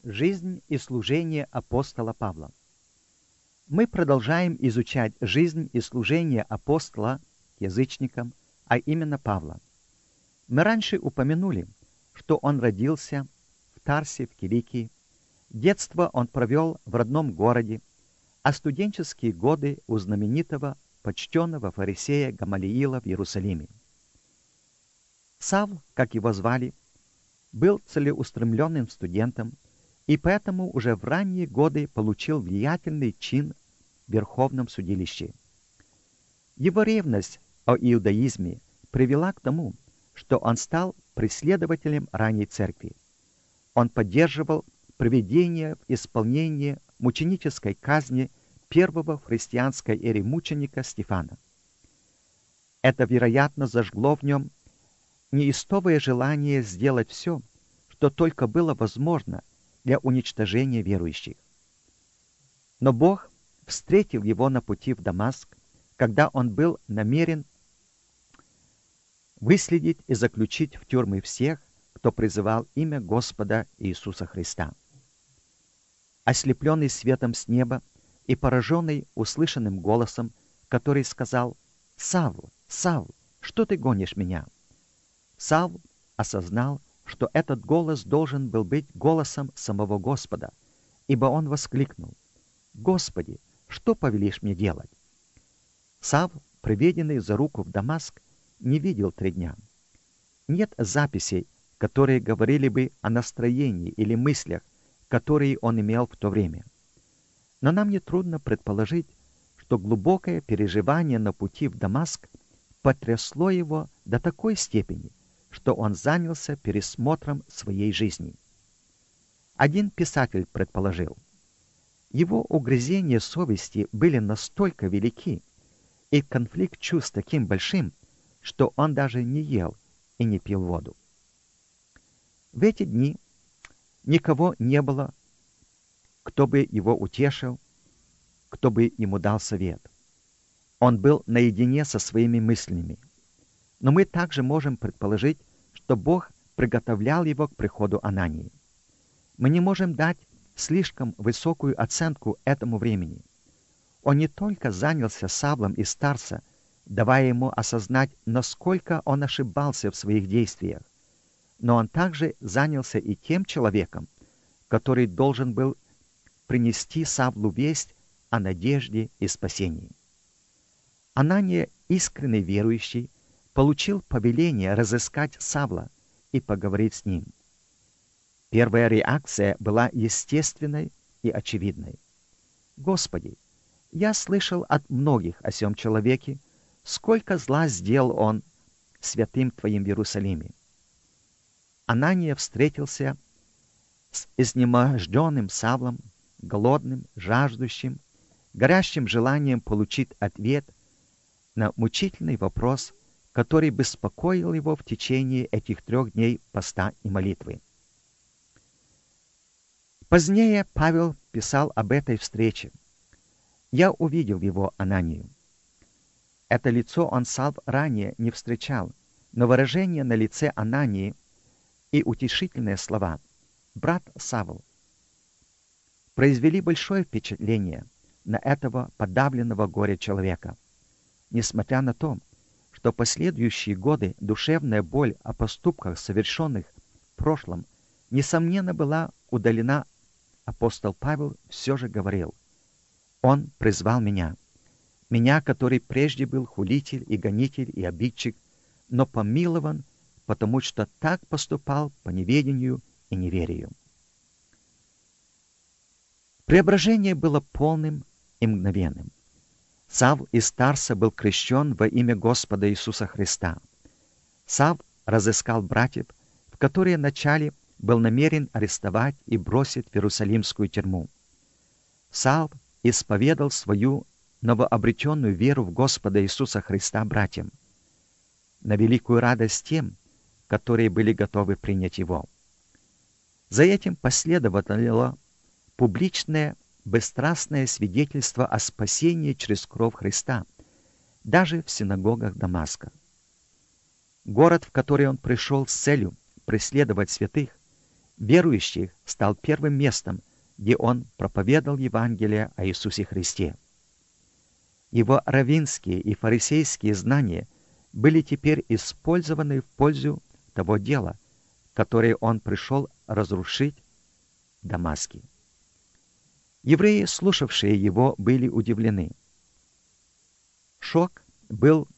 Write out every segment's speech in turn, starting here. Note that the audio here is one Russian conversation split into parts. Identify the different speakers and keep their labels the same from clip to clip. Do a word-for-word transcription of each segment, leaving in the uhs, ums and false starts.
Speaker 1: Жизнь и служение апостола Павла. Мы продолжаем изучать жизнь и служение апостола язычникам, а именно Павла. Мы раньше упомянули, что он родился в Тарсе в Киликии, детство он провел в родном городе, а студенческие годы у знаменитого почтенного фарисея Гамалиила в Иерусалиме. Савл, как его звали, был целеустремленным студентом, и поэтому уже в ранние годы получил влиятельный чин в Верховном судилище. Его ревность о иудаизме привела к тому, что он стал преследователем ранней церкви. Он поддерживал приведение в исполнение мученической казни первого в христианской эре мученика Стефана. Это, вероятно, зажгло в нем неистовое желание сделать все, что только было возможно для уничтожения верующих. Но Бог встретил его на пути в Дамаск, когда он был намерен выследить и заключить в тюрьмы всех, кто призывал имя Господа Иисуса Христа. Ослепленный светом с неба и пораженный услышанным голосом, который сказал: «Савл, Савл, что ты гонишь меня?» Савл осознал, что этот голос должен был быть голосом самого Господа, ибо он воскликнул: «Господи, что повелишь мне делать?» Савл, приведенный за руку в Дамаск, не видел три дня. Нет записей, которые говорили бы о настроении или мыслях, которые он имел в то время. Но нам нетрудно предположить, что глубокое переживание на пути в Дамаск потрясло его до такой степени, что он занялся пересмотром своей жизни. Один писатель предположил: его угрызения совести были настолько велики и конфликт чувств таким большим, что он даже не ел и не пил воду. В эти дни никого не было, кто бы его утешил, кто бы ему дал совет. Он был наедине со своими мыслями. Но мы также можем предположить, что Бог приготовлял его к приходу Анании. Мы не можем дать слишком высокую оценку этому времени. Он не только занялся Савлом из Тарса, давая ему осознать, насколько он ошибался в своих действиях, но он также занялся и тем человеком, который должен был принести Савлу весть о надежде и спасении. Анания, искренний верующий, получил повеление разыскать Савла и поговорить с ним. Первая реакция была естественной и очевидной. «Господи, я слышал от многих о сем человеке, сколько зла сделал он святым Твоим в Иерусалиме». Анания встретился с изнеможденным Савлом, голодным, жаждущим, горящим желанием получить ответ на мучительный вопрос, который беспокоил его в течение этих трех дней поста и молитвы. Позднее Павел писал об этой встрече: «Я увидел его, Ананию». Это лицо он сам ранее не встречал, но выражение на лице Анании и утешительные слова «брат Савл» произвели большое впечатление на этого подавленного горя человека. Несмотря на то, что последующие годы душевная боль о поступках, совершенных в прошлом, несомненно была удалена, апостол Павел все же говорил: «Он призвал меня, меня, который прежде был хулитель и гонитель и обидчик, но помилован, потому что так поступал по неведению и неверию». Преображение было полным и мгновенным. Савл из Тарса был крещен во имя Господа Иисуса Христа. Савл разыскал братьев, в которые вначале был намерен арестовать и бросить в Иерусалимскую тюрьму. Савл исповедал свою новообретенную веру в Господа Иисуса Христа братьям, на великую радость тем, которые были готовы принять его. За этим последовало публичное бесстрастное свидетельство о спасении через кровь Христа, даже в синагогах Дамаска. Город, в который он пришел с целью преследовать святых, верующих стал первым местом, где он проповедовал Евангелие о Иисусе Христе. Его раввинские и фарисейские знания были теперь использованы в пользу того дела, которое он пришел разрушить в Дамаске. Евреи, слушавшие его, были удивлены. Шок был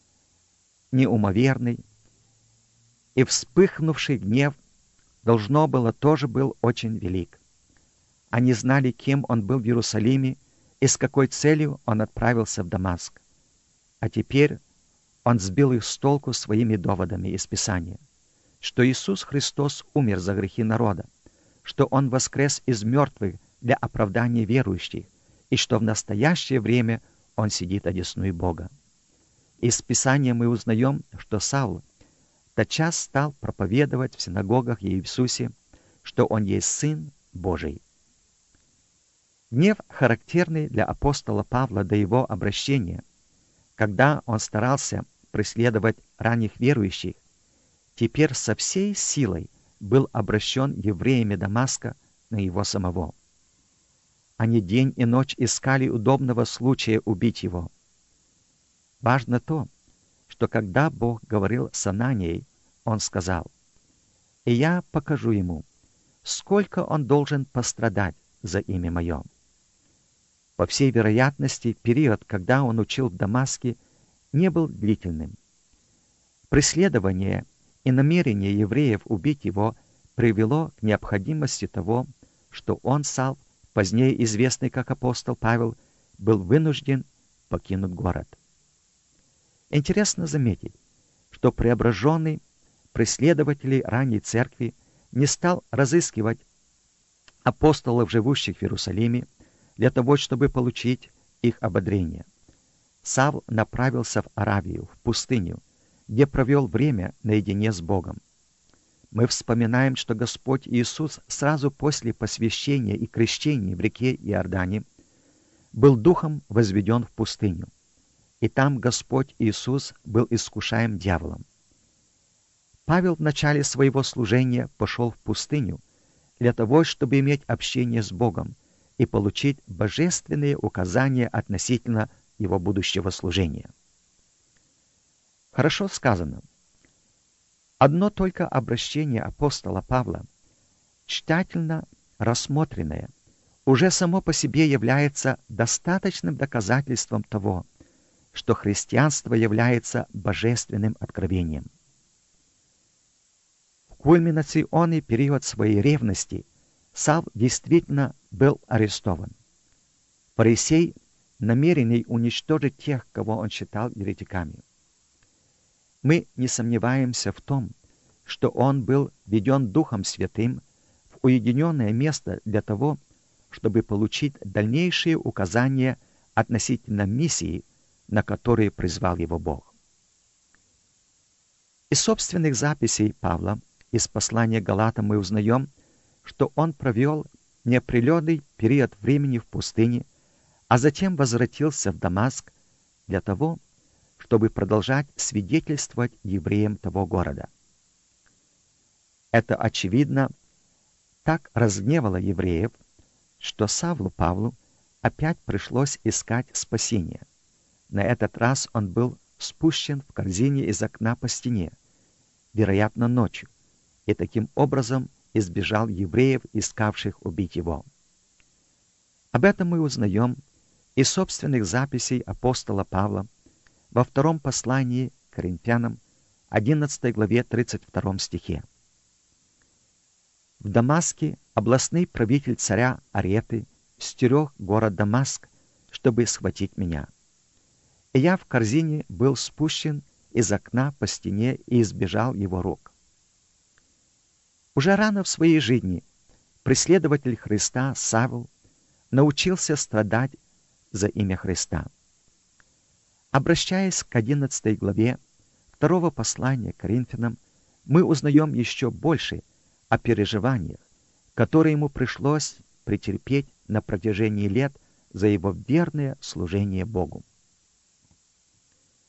Speaker 1: неумоверный, и вспыхнувший гнев, должно было, тоже был очень велик. Они знали, кем он был в Иерусалиме и с какой целью он отправился в Дамаск. А теперь он сбил их с толку своими доводами из Писания, что Иисус Христос умер за грехи народа, что Он воскрес из мертвых для оправдания верующих, и что в настоящее время Он сидит одесную Бога. Из Писания мы узнаем, что Савл тотчас стал проповедовать в синагогах Иисусе, что Он есть Сын Божий. Гнев, характерный для апостола Павла до его обращения, когда он старался преследовать ранних верующих, теперь со всей силой был обращен евреями Дамаска на его самого. Они день и ночь искали удобного случая убить его. Важно то, что когда Бог говорил с Ананией, он сказал: «И я покажу ему, сколько он должен пострадать за имя мое». По всей вероятности, период, когда он учил в Дамаске, не был длительным. Преследование и намерение евреев убить его привело к необходимости того, что он, Савл, позднее известный как апостол Павел, был вынужден покинуть город. Интересно заметить, что преображенный преследователь ранней церкви не стал разыскивать апостолов, живущих в Иерусалиме, для того, чтобы получить их ободрение. Савл направился в Аравию, в пустыню, где провел время наедине с Богом. Мы вспоминаем, что Господь Иисус сразу после посвящения и крещения в реке Иордане был духом возведен в пустыню, и там Господь Иисус был искушаем дьяволом. Павел в начале своего служения пошел в пустыню для того, чтобы иметь общение с Богом и получить божественные указания относительно его будущего служения. Хорошо сказано. Одно только обращение апостола Павла, тщательно рассмотренное, уже само по себе является достаточным доказательством того, что христианство является божественным откровением. В кульминационный период своей ревности Савл действительно был арестован. Фарисей, намеренный уничтожить тех, кого он считал еретиками. Мы не сомневаемся в том, что он был введен Духом Святым в уединенное место для того, чтобы получить дальнейшие указания относительно миссии, на которые призвал его Бог. Из собственных записей Павла, из послания Галатам мы узнаем, что он провел неопределенный период времени в пустыне, а затем возвратился в Дамаск для того, чтобы продолжать свидетельствовать евреям того города. Это, очевидно, так разгневало евреев, что Савлу Павлу опять пришлось искать спасения. На этот раз он был спущен в корзине из окна по стене, вероятно, ночью, и таким образом избежал евреев, искавших убить его. Об этом мы узнаем из собственных записей апостола Павла во втором послании к Коринфянам, одиннадцатой главе, тридцать втором стихе. В Дамаске областный правитель царя Ареты стерег город Дамаск, чтобы схватить меня. И я в корзине был спущен из окна по стене и избежал его рук. Уже рано в своей жизни преследователь Христа Савл научился страдать за имя Христа. Обращаясь к одиннадцатой главе второго послания к Коринфянам, мы узнаем еще больше о переживаниях, которые ему пришлось претерпеть на протяжении лет за его верное служение Богу.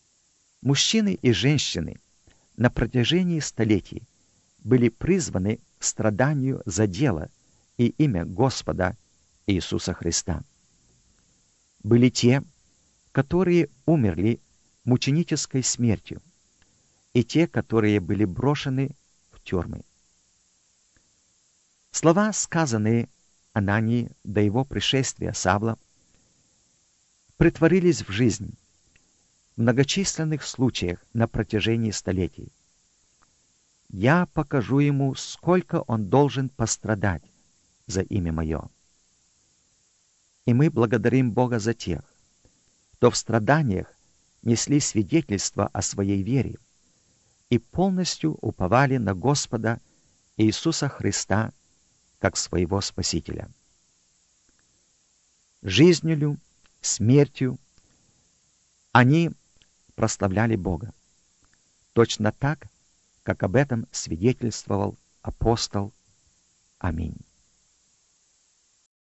Speaker 1: Мужчины и женщины на протяжении столетий были призваны страданию за дело и имя Господа Иисуса Христа. Были те, которые умерли мученической смертью, и те, которые были брошены в тюрьмы. Слова, сказанные Анании до его пришествия Савла, претворились в жизнь в многочисленных случаях на протяжении столетий. «Я покажу ему, сколько он должен пострадать за имя мое». И мы благодарим Бога за тех, кто в страданиях несли свидетельство о своей вере и полностью уповали на Господа Иисуса Христа как своего Спасителя. Жизнью, смертью они прославляли Бога, точно так, как об этом свидетельствовал апостол. Аминь.